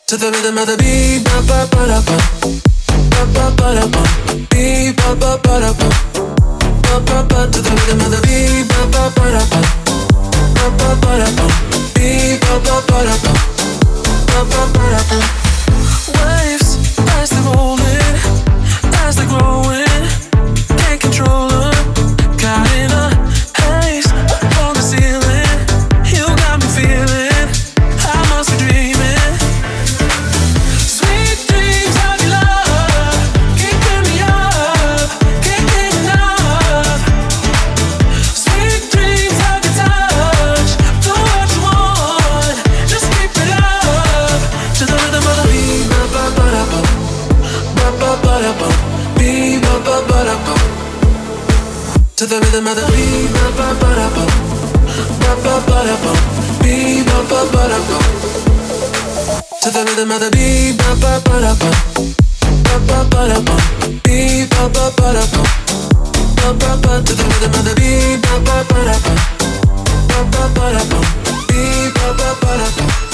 To the rhythm of the beat, ba ba ba da ba, ba ba ba da ba, beat ba ba ba da ba, ba ba ba. To the rhythm of the beat, ba ba ba da ba, ba ba ba da ba, beat ba ba ba da ba, ba ba ba da ba. Waves as they're rolling, as they're growing, can't control them. Caught in a haze on the ceiling, you got me feeling I must be dreaming. To the rhythm of the beat, ba ba ba da ba, ba ba ba da ba, beat ba ba ba da ba. To the rhythm of the beat, ba ba ba da ba, ba ba ba da ba, beat ba ba ba da ba, ba ba ba. To the rhythm of the beat, ba ba ba da ba, ba ba ba da ba, beat ba ba ba da ba.